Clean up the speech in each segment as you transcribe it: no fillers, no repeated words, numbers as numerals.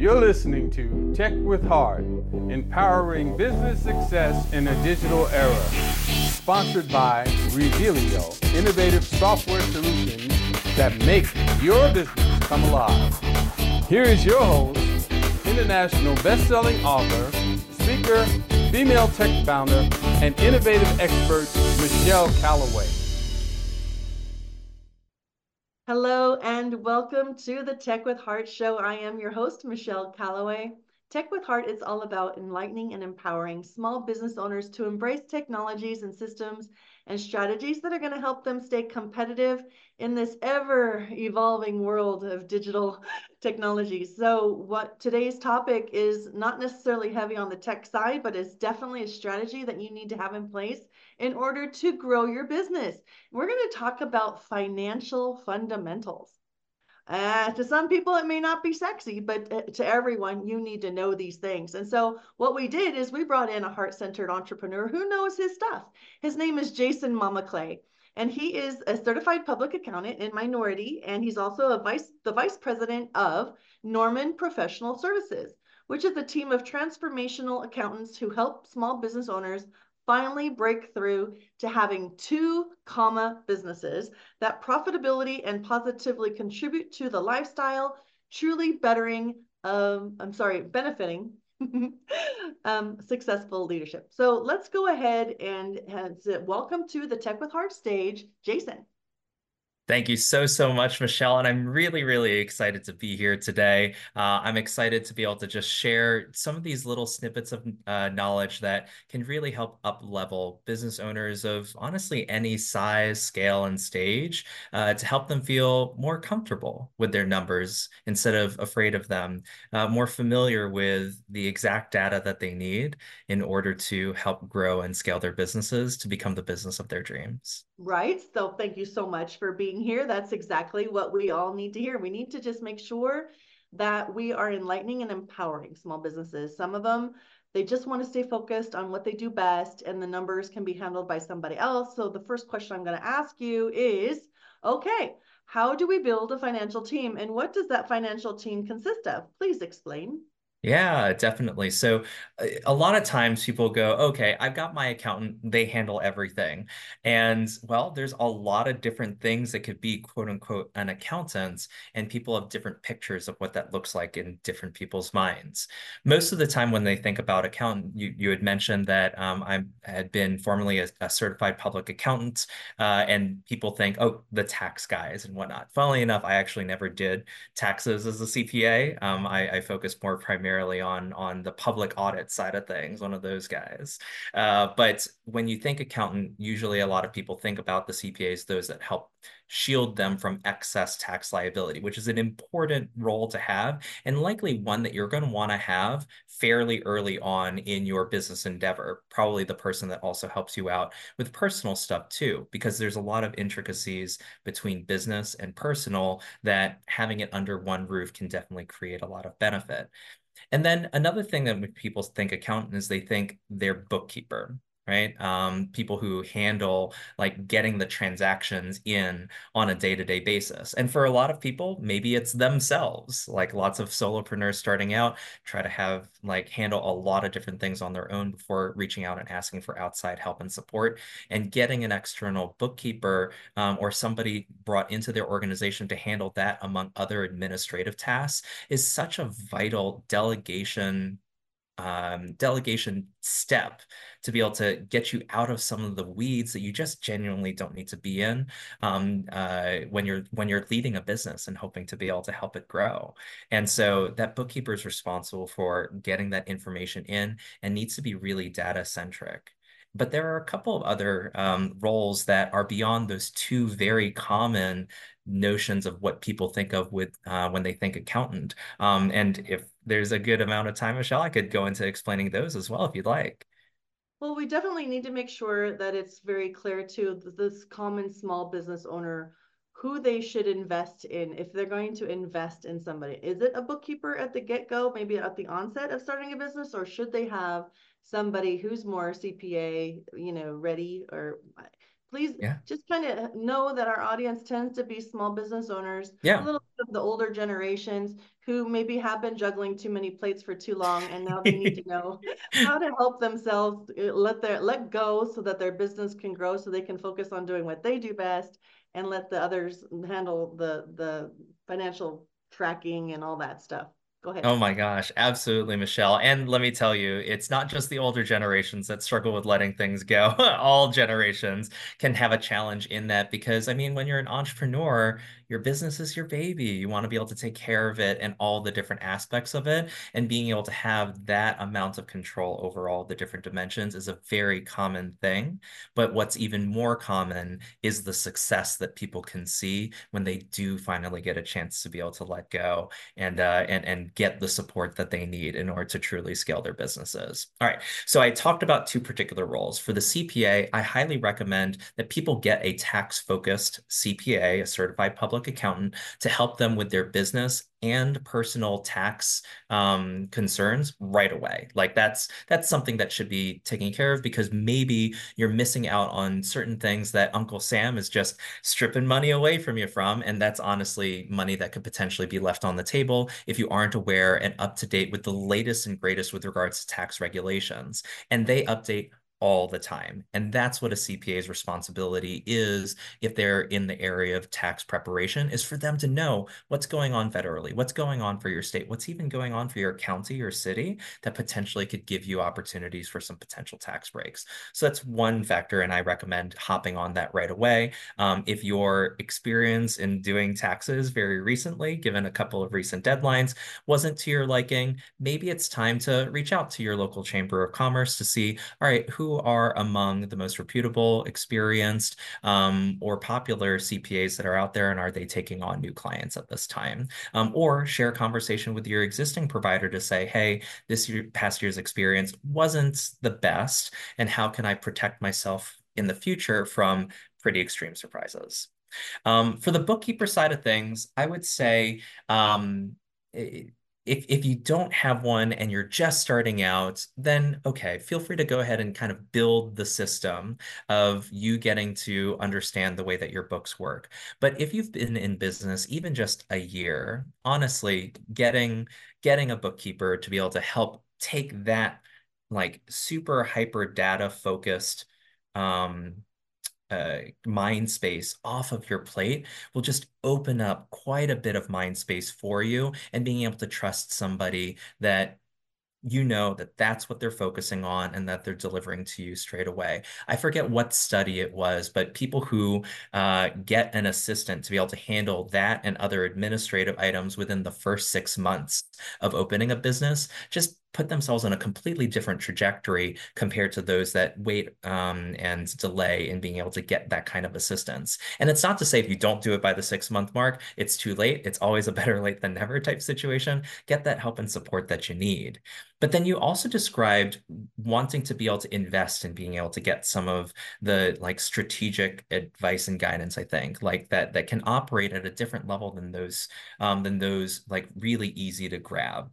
You're listening to Tech with Heart, empowering business success in a digital era. Sponsored by Revealio, innovative software solutions that make your business come alive. Here is your host, international best-selling author, speaker, female tech founder, and innovative expert, Michelle Calloway. Hello and welcome to the Tech with Heart show. I am your host, Michelle Calloway. Tech with Heart is all about enlightening and empowering small business owners to embrace technologies and systems and strategies that are going to help them stay competitive in this ever evolving world of digital technology. So what today's topic is not necessarily heavy on the tech side, but is definitely a strategy that you need to have in place in order to grow your business. We're going to talk about financial fundamentals. To some people, it may not be sexy, but to everyone, you need to know these things. And so what we did is we brought in a heart-centered entrepreneur who knows his stuff. His name is Jason Mama Clay, and he is a certified public accountant in Minority, and he's also the vice president of Norman Professional Services, which is a team of transformational accountants who help small business owners finally break through to having two businesses that profitability and positively contribute to the lifestyle, truly benefiting successful leadership. So let's go ahead and welcome to the Tech with Heart stage, Jason. Thank you so much, Michelle. And I'm really excited to be here today. I'm excited to be able to just share some of these little snippets of knowledge that can really help up-level business owners of honestly any size, scale, and stage to help them feel more comfortable with their numbers instead of afraid of them, more familiar with the exact data that they need in order to help grow and scale their businesses to become the business of their dreams. Right. So thank you so much for being here. That's exactly what we all need to hear. We need to just make sure that we are enlightening and empowering small businesses. Some of them, they just want to stay focused on what they do best, and the numbers can be handled by somebody else. So the first question I'm going to ask you is, okay, how do we build a financial team, and what does that financial team consist of? Please explain. Yeah, definitely. So a lot of times people go, okay, I've got my accountant, they handle everything. And well, there's a lot of different things that could be quote unquote an accountant, and people have different pictures of what that looks like in different people's minds. Most of the time when they think about accountant, you had mentioned that I had been formerly a certified public accountant, and people think, oh, the tax guys and whatnot. Funnily enough, I actually never did taxes as a CPA. I focused more primarily on the public audit side of things, one of those guys. But when you think accountant, usually a lot of people think about the CPAs, those that help shield them from excess tax liability, which is an important role to have, and likely one that you're going to want to have fairly early on in your business endeavor. Probably the person that also helps you out with personal stuff too, because there's a lot of intricacies between business and personal that having it under one roof can definitely create a lot of benefit. And then another thing that when people think accountant is they think they're bookkeeper, right? People who handle like getting the transactions in on a day-to-day basis. And for a lot of people, maybe it's themselves. Like lots of solopreneurs starting out try to have like handle a lot of different things on their own before reaching out and asking for outside help and support. And getting an external bookkeeper or somebody brought into their organization to handle that among other administrative tasks is such a vital delegation step to be able to get you out of some of the weeds that you just genuinely don't need to be in when you're leading a business and hoping to be able to help it grow. And so that bookkeeper is responsible for getting that information in and needs to be really data centric. But there are a couple of other roles that are beyond those two very common notions of what people think of with when they think accountant. And if there's a good amount of time, Michelle, I could go into explaining those as well if you'd like. Well, we definitely need to make sure that it's very clear to this common small business owner who they should invest in if they're going to invest in somebody. Is it a bookkeeper at the get-go, maybe at the onset of starting a business, or should they have somebody who's more CPA, ready? Or please Yeah. just kind of know that our audience tends to be small business owners, a Yeah. little bit of the older generations who maybe have been juggling too many plates for too long, and now they need to know how to help themselves let go so that their business can grow, so they can focus on doing what they do best and let the others handle the financial tracking and all that stuff. Go ahead. Oh my gosh, absolutely, Michelle. And let me tell you, it's not just the older generations that struggle with letting things go. All generations can have a challenge in that because, I mean, when you're an entrepreneur, your business is your baby. You want to be able to take care of it and all the different aspects of it. And being able to have that amount of control over all the different dimensions is a very common thing. But what's even more common is the success that people can see when they do finally get a chance to be able to let go and get the support that they need in order to truly scale their businesses. All right. So I talked about two particular roles. For the CPA, I highly recommend that people get a tax-focused CPA, a certified public accountant, to help them with their business and personal tax concerns right away. Like that's something that should be taken care of because maybe you're missing out on certain things that Uncle Sam is just stripping money away from you from. And that's honestly money that could potentially be left on the table if you aren't aware and up to date with the latest and greatest with regards to tax regulations. And they update all the time. And that's what a CPA's responsibility is if they're in the area of tax preparation, is for them to know what's going on federally, what's going on for your state, what's even going on for your county or city that potentially could give you opportunities for some potential tax breaks. So that's one factor, and I recommend hopping on that right away. If your experience in doing taxes very recently, given a couple of recent deadlines, wasn't to your liking, maybe it's time to reach out to your local chamber of commerce to see, all right, who are among the most reputable, experienced, or popular CPAs that are out there, and are they taking on new clients at this time? Or share a conversation with your existing provider to say, hey, past year's experience wasn't the best, and how can I protect myself in the future from pretty extreme surprises? For the bookkeeper side of things, I would say um, if you don't have one and you're just starting out, then okay, feel free to go ahead and kind of build the system of you getting to understand the way that your books work. But if you've been in business even just a year, honestly, getting a bookkeeper to be able to help take that like super hyper data focused um, mind space off of your plate will just open up quite a bit of mind space for you, and being able to trust somebody that you know that that's what they're focusing on and that they're delivering to you straight away. I forget what study it was, but people who get an assistant to be able to handle that and other administrative items within the first 6 months of opening a business just put themselves on a completely different trajectory compared to those that wait and delay in being able to get that kind of assistance. And it's not to say if you don't do it by the 6 month mark, it's too late. It's always a better late than never type situation. Get that help and support that you need. But then you also described wanting to be able to invest and being able to get some of the like strategic advice and guidance, I think, like that can operate at a different level than those like really easy to grab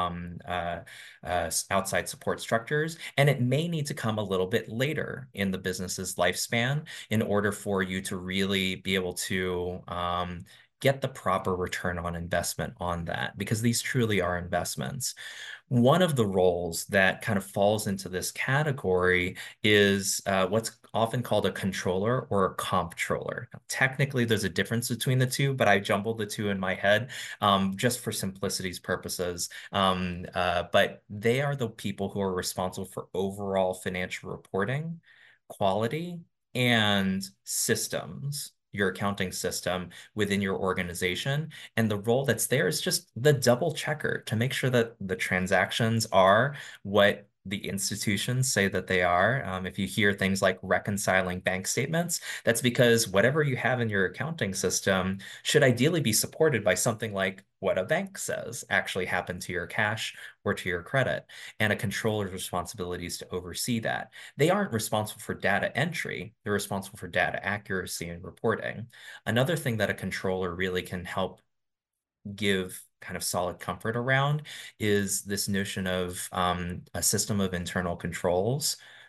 outside support structures. And it may need to come a little bit later in the business's lifespan in order for you to really be able to get the proper return on investment on that, because these truly are investments. One of the roles that kind of falls into this category is what's often called a controller or a comptroller. Now, technically, there's a difference between the two, but I jumbled the two in my head just for simplicity's purposes. But they are the people who are responsible for overall financial reporting, quality, and systems, your accounting system within your organization. And the role that's there is just the double checker to make sure that the transactions are what the institutions say that they are. If you hear things like reconciling bank statements, that's because whatever you have in your accounting system should ideally be supported by something like what a bank says actually happened to your cash or to your credit. And a controller's responsibility is to oversee that. They aren't responsible for data entry, they're responsible for data accuracy and reporting. Another thing that a controller really can help give kind of solid comfort around is this notion of a system of internal controls.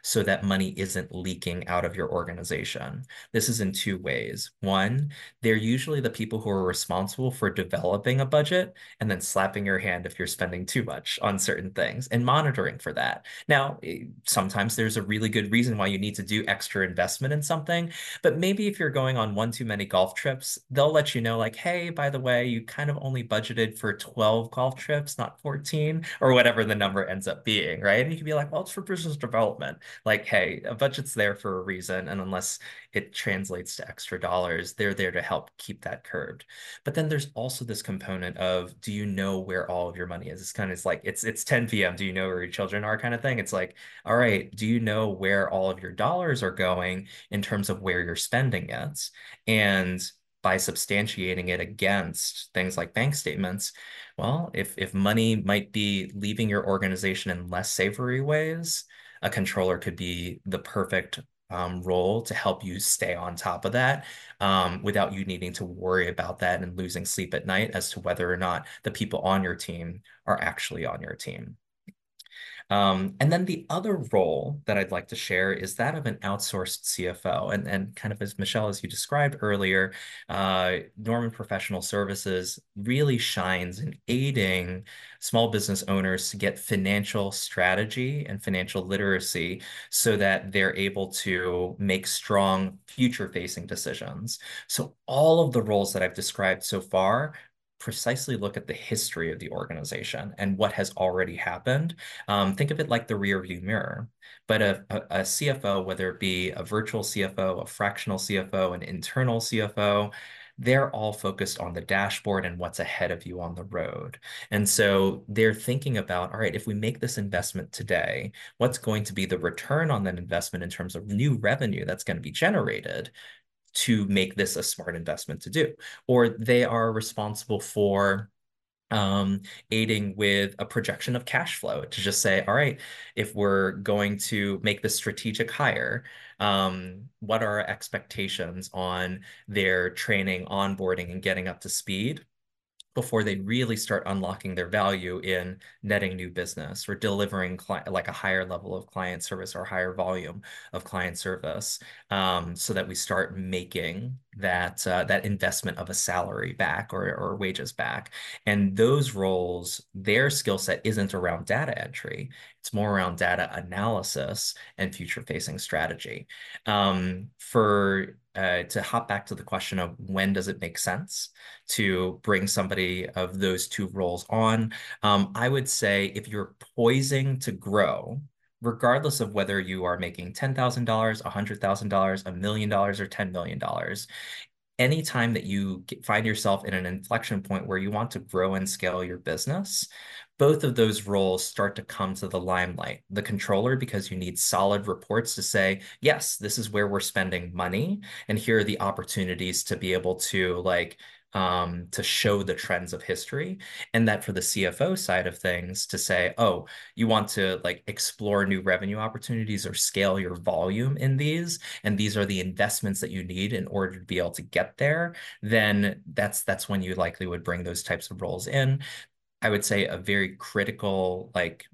so that money isn't leaking out of your organization. This is in two ways. One, they're usually the people who are responsible for developing a budget and then slapping your hand if you're spending too much on certain things and monitoring for that. Now, sometimes there's a really good reason why you need to do extra investment in something, but maybe if you're going on one too many golf trips, they'll let you know, like, hey, by the way, you kind of only budgeted for 12 golf trips, not 14, or whatever the number ends up being, right? And you can be like, well, it's for business development. Like, hey, a budget's there for a reason. And unless it translates to extra dollars, they're there to help keep that curbed. But then there's also this component of, do you know where all of your money is? It's kind of like, it's 10 p.m. Do you know where your children are kind of thing? It's like, all right, do you know where all of your dollars are going in terms of where you're spending it? And by substantiating it against things like bank statements, well, if money might be leaving your organization in less savory ways, a controller could be the perfect role to help you stay on top of that without you needing to worry about that and losing sleep at night as to whether or not the people on your team are actually on your team. And then the other role that I'd like to share is that of an outsourced CFO. And kind of as Michelle, as you described earlier, Norman Professional Services really shines in aiding small business owners to get financial strategy and financial literacy so that they're able to make strong future-facing decisions. So all of the roles that I've described so far precisely look at the history of the organization and what has already happened. Think of it like the rear view mirror. But a CFO, whether it be a virtual CFO, a fractional CFO, an internal CFO, they're all focused on the dashboard and what's ahead of you on the road. And so they're thinking about, all right, if we make this investment today, what's going to be the return on that investment in terms of new revenue that's going to be generated to make this a smart investment to do? Or they are responsible for aiding with a projection of cash flow to just say, all right, if we're going to make this strategic hire, what are our expectations on their training, onboarding, and getting up to speed before they really start unlocking their value in netting new business or delivering like a higher level of client service or higher volume of client service, so that we start making that investment of a salary back or wages back. And those roles, their skill set isn't around data entry. It's more around data analysis and future-facing strategy. To hop back to the question of when does it make sense to bring somebody of those two roles on, I would say if you're poising to grow, regardless of whether you are making $10,000, $100,000, $1 million, or $10 million, anytime that you find yourself in an inflection point where you want to grow and scale your business, both of those roles start to come to the limelight. The controller, because you need solid reports to say, yes, this is where we're spending money, and here are the opportunities to be able to to show the trends of history. And that for the CFO side of things to say, oh, you want to like explore new revenue opportunities or scale your volume in these, and these are the investments that you need in order to be able to get there, then that's when you likely would bring those types of roles in. I would say a very critical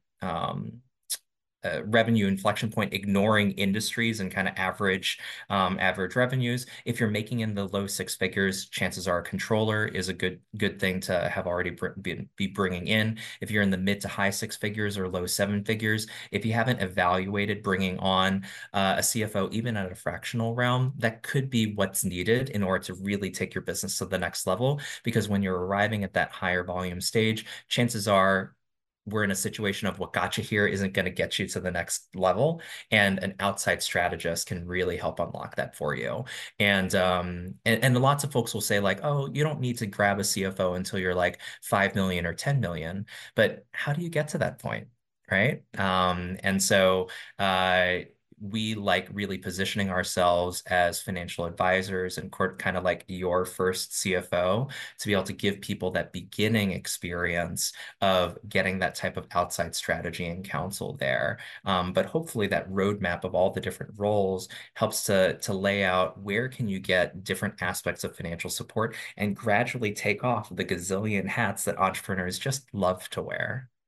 revenue inflection point, ignoring industries and kind of average revenues. If you're making in the low six figures, chances are a controller is a good thing to have already be bringing in. If you're in the mid to high six figures or low seven figures, if you haven't evaluated bringing on a CFO, even at a fractional realm, that could be what's needed in order to really take your business to the next level. Because when you're arriving at that higher volume stage, chances are we're in a situation of what got you here isn't going to get you to the next level, and an outside strategist can really help unlock that for you. And lots of folks will say like, oh, you don't need to grab a CFO until you're like 5 million or 10 million, but how do you get to that point? Right. And so we like really positioning ourselves as financial advisors and kind of like your first CFO to be able to give people that beginning experience of getting that type of outside strategy and counsel there. But hopefully that roadmap of all the different roles helps to lay out where can you get different aspects of financial support and gradually take off the gazillion hats that entrepreneurs just love to wear.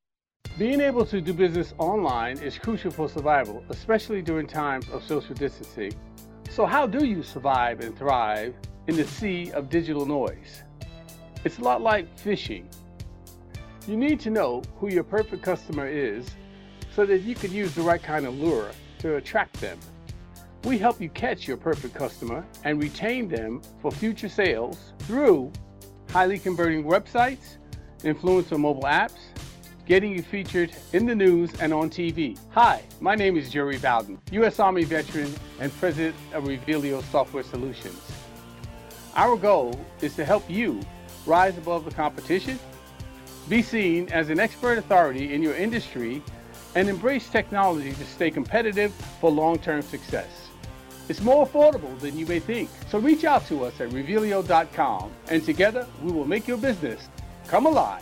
Being able to do business online is crucial for survival, especially during times of social distancing. So how do you survive and thrive in the sea of digital noise? It's a lot like fishing. You need to know who your perfect customer is so that you can use the right kind of lure to attract them. We help you catch your perfect customer and retain them for future sales through highly converting websites, influencer mobile apps, getting you featured in the news and on TV. Hi, my name is Jerry Bowden, U.S. Army veteran and president of Revealio Software Solutions. Our goal is to help you rise above the competition, be seen as an expert authority in your industry, and embrace technology to stay competitive for long-term success. It's more affordable than you may think. So reach out to us at Revealio.com, and together we will make your business come alive.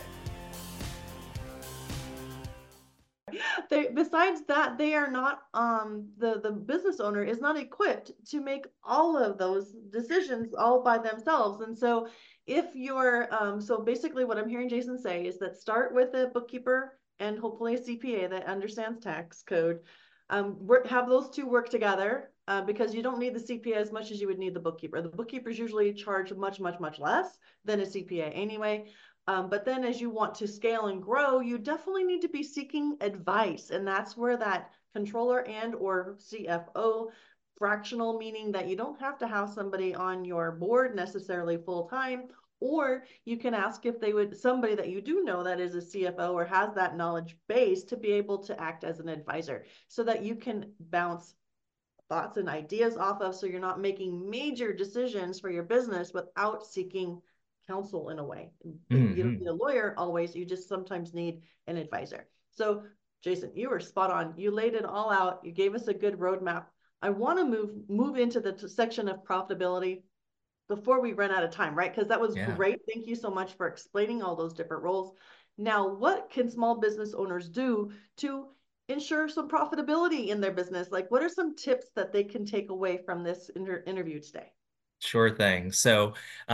Besides that, they are not, the business owner is not equipped to make all of those decisions all by themselves. And so if you're, so basically what I'm hearing Jason say is that start with a bookkeeper and hopefully a CPA that understands tax code. Have those two work together, because you don't need the CPA as much as you would need the bookkeeper. The bookkeepers usually charge much, much, much less than a CPA anyway. But then as you want to scale and grow, you definitely need to be seeking advice. And that's where that controller and or CFO, fractional, meaning that you don't have to have somebody on your board necessarily full time, or you can ask if they would, somebody that you do know that is a CFO or has that knowledge base to be able to act as an advisor so that you can bounce thoughts and ideas off of, so you're not making major decisions for your business without seeking counsel in a way. You don't need a lawyer always, you just sometimes need an advisor. So Jason, you were spot on. You laid it all out. You gave us a good roadmap. I want to move into the section of profitability before we run out of time, right? Because that was great. Thank you so much for explaining all those different roles. Now, what can small business owners do to ensure some profitability in their business? Like, what are some tips that they can take away from this interview today? Sure thing. So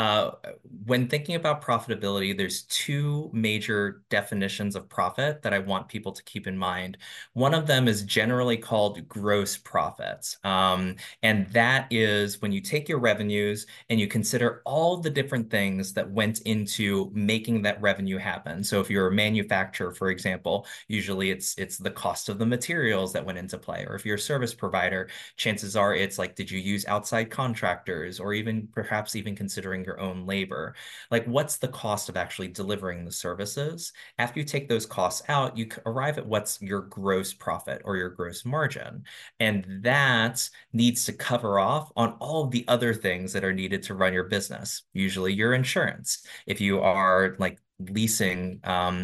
when thinking about profitability, there's two major definitions of profit that I want people to keep in mind. One of them is generally called gross profits. And that is when you take your revenues and you consider all the different things that went into making that revenue happen. So if you're a manufacturer, for example, usually it's the cost of the materials that went into play. Or if you're a service provider, chances are it's like, did you use outside contractors, or even perhaps even considering your own labor? Like, what's the cost of actually delivering the services? After you take those costs out, you arrive at what's your gross profit or your gross margin. And that needs to cover off on all of the other things that are needed to run your business. Usually your insurance. If you are like leasing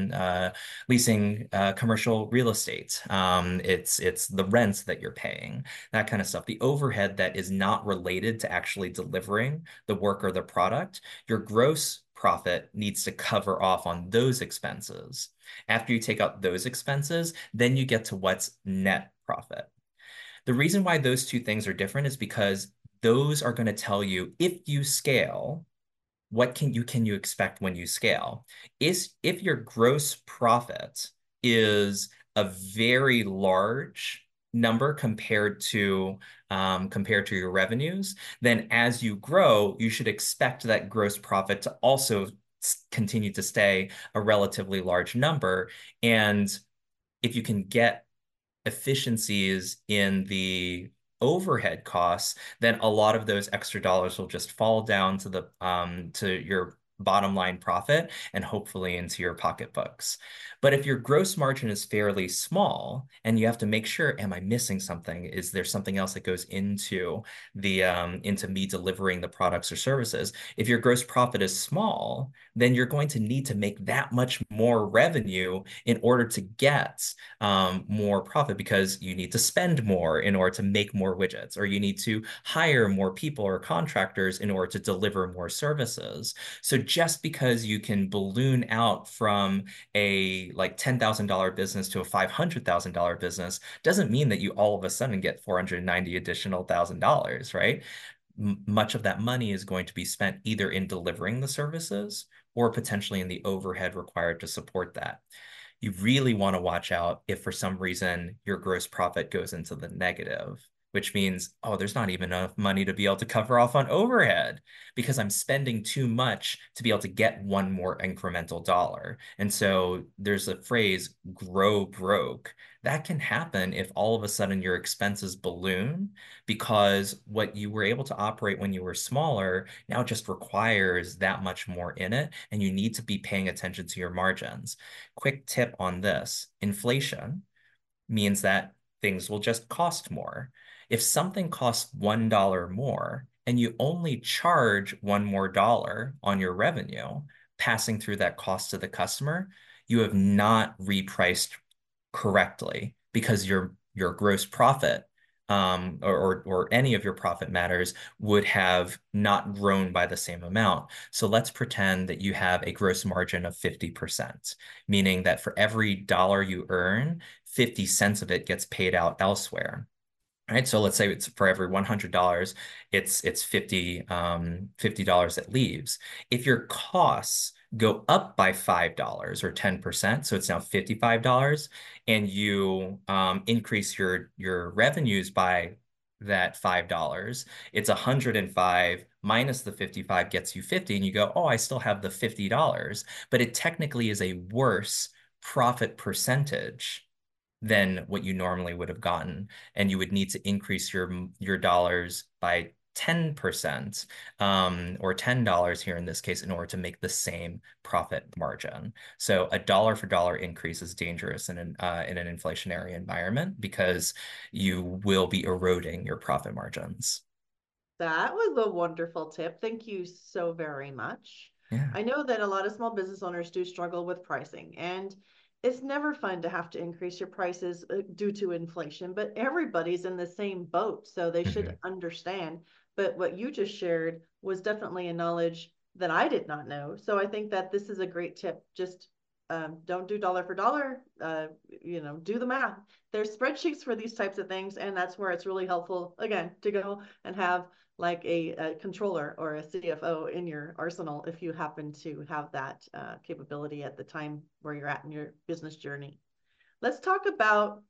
commercial real estate, it's the rents that you're paying, that kind of stuff. The overhead that is not related to actually delivering the work or the product, your gross profit needs to cover off on those expenses. After you take out those expenses, then you get to what's net profit. The reason why those two things are different is because those are going to tell you, if you scale, what can you expect when you scale? If your gross profit is a very large number compared to your revenues, then as you grow, you should expect that gross profit to also continue to stay a relatively large number. And if you can get efficiencies in the overhead costs, then a lot of those extra dollars will just fall down to the to your bottom line profit and hopefully into your pocketbooks. But if your gross margin is fairly small and you have to make sure, am I missing something? Is there something else that goes into the into me delivering the products or services? If your gross profit is small, then you're going to need to make that much more revenue in order to get more profit, because you need to spend more in order to make more widgets, or you need to hire more people or contractors in order to deliver more services. So just because you can balloon out from a like $10,000 business to a $500,000 business doesn't mean that you all of a sudden get 490 additional $1,000, right? Much of that money is going to be spent either in delivering the services or potentially in the overhead required to support that. You really want to watch out if for some reason your gross profit goes into the negative, which means, oh, there's not even enough money to be able to cover off on overhead because I'm spending too much to be able to get one more incremental dollar. And so there's a phrase, grow broke. That can happen if all of a sudden your expenses balloon because what you were able to operate when you were smaller now just requires that much more in it, and you need to be paying attention to your margins. Quick tip on this, inflation means that things will just cost more. If something costs $1 more and you only charge one more dollar on your revenue, passing through that cost to the customer, you have not repriced correctly because your gross profit or any of your profit matters would have not grown by the same amount. So let's pretend that you have a gross margin of 50%, meaning that for every dollar you earn, 50 cents of it gets paid out elsewhere. Right. So let's say it's for every $100, it's $50 that leaves. If your costs go up by $5 or 10%, so it's now $55, and you increase your revenues by that $5, it's 105 minus the 55 gets you 50, and you go, oh, I still have the $50, but it technically is a worse profit percentage than what you normally would have gotten. And you would need to increase your dollars by 10% or $10 here in this case in order to make the same profit margin. So a dollar for dollar increase is dangerous in an inflationary environment because you will be eroding your profit margins. That was a wonderful tip. Thank you so very much. Yeah. I know that a lot of small business owners do struggle with pricing, and it's never fun to have to increase your prices due to inflation, but everybody's in the same boat, so they should Mhm. understand. But what you just shared was definitely a knowledge that I did not know. So I think that this is a great tip. Just don't do dollar for dollar. Do the math. There's spreadsheets for these types of things, and that's where it's really helpful, again, to go and have like a controller or a CFO in your arsenal if you happen to have that capability at the time where you're at in your business journey. Let's talk about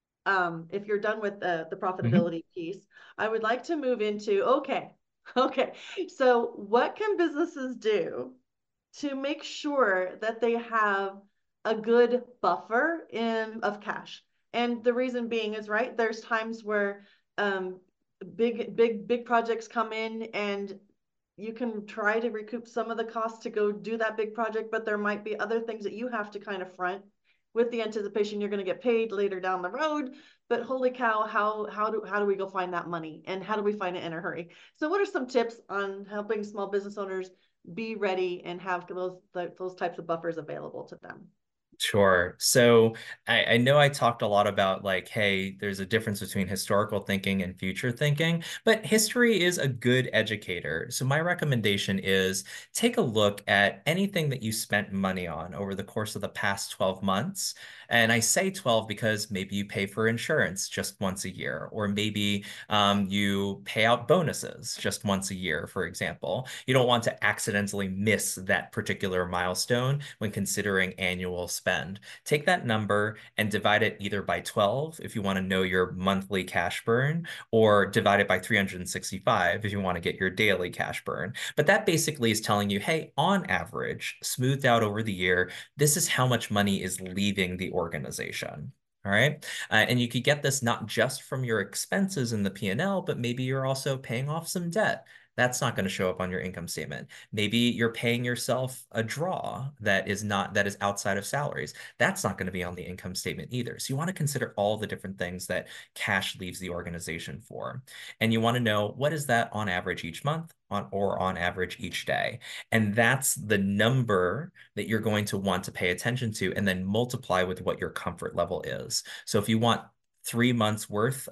if you're done with the Mhm. profitability piece, I would like to move into okay. So, what can businesses do to make sure that they have a good buffer of cash? And the reason being is right, there's times where um, big projects come in and you can try to recoup some of the costs to go do that big project, but there might be other things that you have to kind of front with the anticipation you're going to get paid later down the road. But holy cow, how do we go find that money, and how do we find it in a hurry? So what are some tips on helping small business owners be ready and have those types of buffers available to them? Sure. So I know I talked a lot about like, hey, there's a difference between historical thinking and future thinking, but history is a good educator. So my recommendation is take a look at anything that you spent money on over the course of the past 12 months. And I say 12 because maybe you pay for insurance just once a year, or maybe you pay out bonuses just once a year, for example. You don't want to accidentally miss that particular milestone when considering annual spend. Take that number and divide it either by 12 if you want to know your monthly cash burn, or divide it by 365 if you want to get your daily cash burn. But that basically is telling you, hey, on average, smoothed out over the year, this is how much money is leaving the organization. All right. And you could get this not just from your expenses in the P&L, but maybe you're also paying off some debt. That's not going to show up on your income statement. Maybe you're paying yourself a draw that is outside of salaries. That's not going to be on the income statement either. So you want to consider all the different things that cash leaves the organization for. And you want to know what is that on average each month or on average each day. And that's the number that you're going to want to pay attention to and then multiply with what your comfort level is. So if you want 3 months worth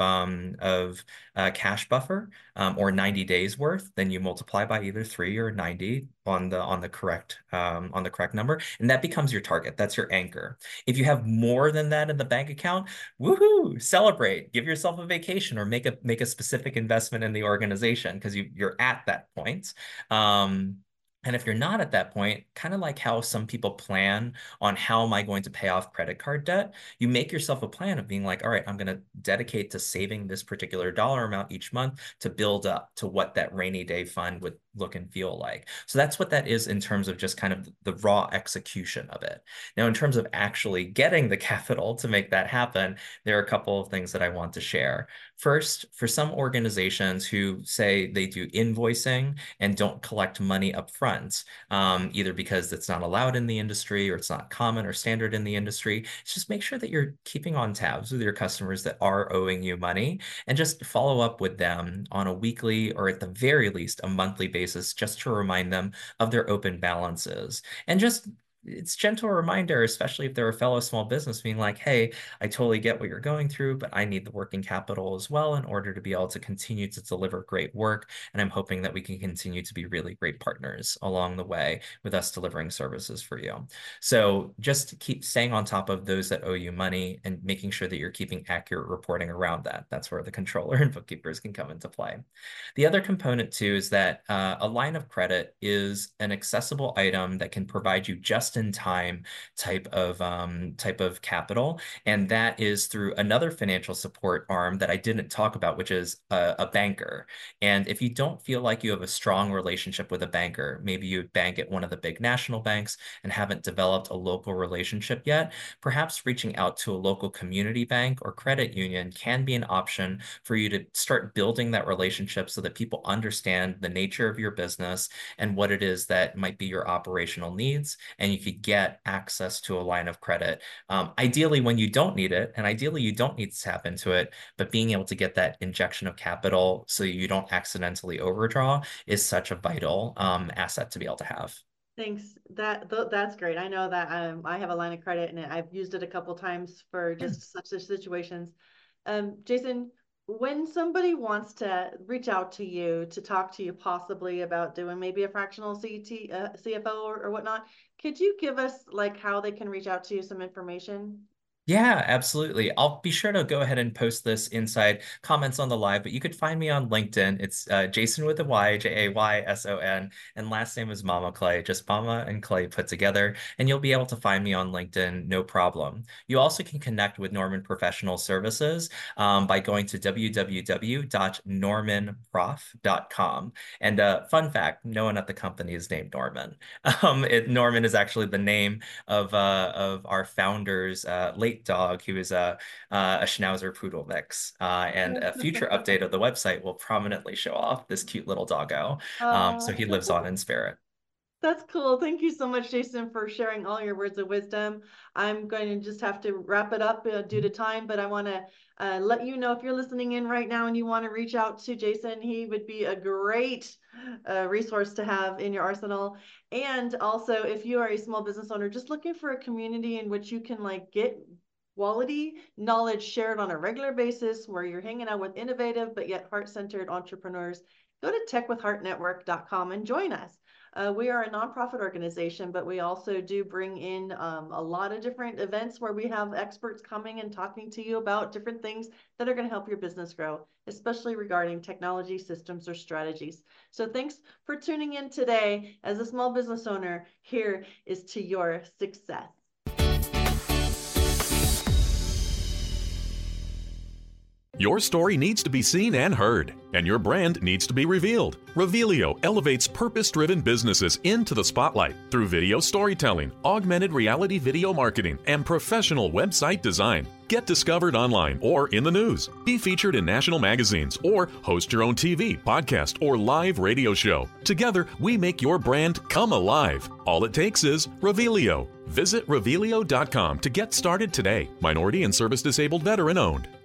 of cash buffer or 90 days worth, then you multiply by either 3 or 90 on the correct number, and that becomes your target. That's your anchor. If you have more than that in the bank account, woohoo, celebrate, give yourself a vacation or make a specific investment in the organization because you're at that point. Um, And if you're not at that point, kind of like how some people plan on how am I going to pay off credit card debt, you make yourself a plan of being like, all right, I'm going to dedicate to saving this particular dollar amount each month to build up to what that rainy day fund would look and feel like. So that's what that is in terms of just kind of the raw execution of it. Now, in terms of actually getting the capital to make that happen, there are a couple of things that I want to share. First, for some organizations who say they do invoicing and don't collect money up front, either because it's not allowed in the industry or it's not common or standard in the industry, just make sure that you're keeping on tabs with your customers that are owing you money and just follow up with them on a weekly or at the very least a monthly basis just to remind them of their open balances. And just it's gentle reminder, especially if they're a fellow small business, being like, hey, I totally get what you're going through, but I need the working capital as well in order to be able to continue to deliver great work. And I'm hoping that we can continue to be really great partners along the way with us delivering services for you. So just keep staying on top of those that owe you money and making sure that you're keeping accurate reporting around that. That's where the controller and bookkeepers can come into play. The other component too is that a line of credit is an accessible item that can provide you just in time type of capital, and that is through another financial support arm that I didn't talk about, which is a banker. And if you don't feel like you have a strong relationship with a banker, maybe you bank at one of the big national banks and haven't developed a local relationship yet, perhaps reaching out to a local community bank or credit union can be an option for you to start building that relationship so that people understand the nature of your business and what it is that might be your operational needs, and you could get access to a line of credit. Ideally when you don't need it, and ideally you don't need to tap into it, but being able to get that injection of capital so you don't accidentally overdraw is such a vital asset to be able to have. Thanks. That's great. I know that I have a line of credit and I've used it a couple times for just such situations. Jason, when somebody wants to reach out to you to talk to you possibly about doing maybe a fractional CFO or whatnot, could you give us like how they can reach out to you, some information? Yeah, absolutely. I'll be sure to go ahead and post this inside comments on the live, but you could find me on LinkedIn. It's Jason with a Y, Jayson, and last name is Mama Clay, just Mama and Clay put together, and you'll be able to find me on LinkedIn, no problem. You also can connect with Norman Professional Services by going to www.normanprof.com. And fun fact, no one at the company is named Norman. Norman is actually the name of our founder's late dog, who is a Schnauzer Poodle mix. And a future update of the website will prominently show off this cute little doggo. So he lives on in spirit. That's cool. Thank you so much, Jason, for sharing all your words of wisdom. I'm going to just have to wrap it up due to time, but I want to let you know if you're listening in right now and you want to reach out to Jason, he would be a great resource to have in your arsenal. And also, if you are a small business owner just looking for a community in which you can like get quality knowledge shared on a regular basis, where you're hanging out with innovative but yet heart-centered entrepreneurs, go to techwithheartnetwork.com and join us. We are a nonprofit organization, but we also do bring in a lot of different events where we have experts coming and talking to you about different things that are going to help your business grow, especially regarding technology, systems, or strategies. So thanks for tuning in today. As a small business owner, here is to your success. Your story needs to be seen and heard, and your brand needs to be revealed. Revealio elevates purpose-driven businesses into the spotlight through video storytelling, augmented reality video marketing, and professional website design. Get discovered online or in the news. Be featured in national magazines or host your own TV, podcast, or live radio show. Together, we make your brand come alive. All it takes is Revealio. Visit Revealio.com to get started today. Minority and service disabled veteran owned.